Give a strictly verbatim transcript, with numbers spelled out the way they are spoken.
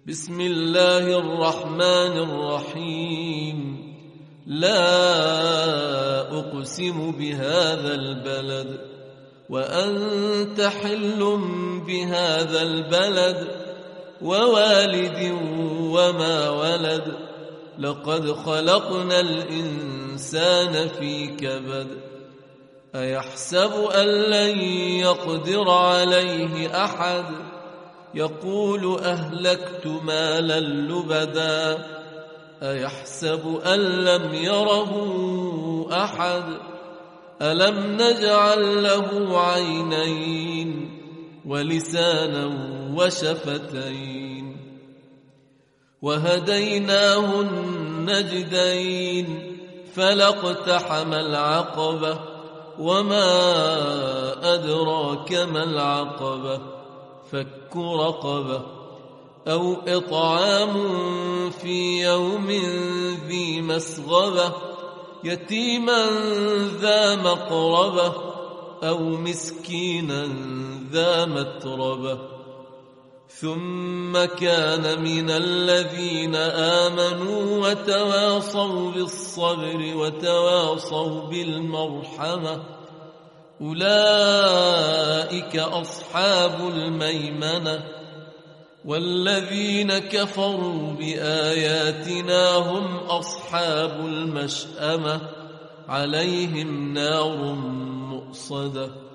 بسم الله الرحمن الرحيم. لا أقسم بهذا البلد وأنت حل بهذا البلد ووالد وما ولد لقد خلقنا الإنسان في كبد أيحسب أن لن يقدر عليه أحد يقول أهلكت مالا لبدا أيحسب أن لم يره أحد ألم نجعل له عينين ولسانا وشفتين وهديناه النجدين فلاقتحم العقبة وما أدراك ما العقبة فك رقبة أو إطعام في يوم ذي مسغبة يتيما ذا مقربة أو مسكينا ذا متربة ثم كان من الذين آمنوا وتواصوا بالصبر وتواصوا بالمرحمة أولئك أصحاب الميمنة والذين كفروا بآياتنا هم أصحاب المشأمة عليهم نار مؤصدة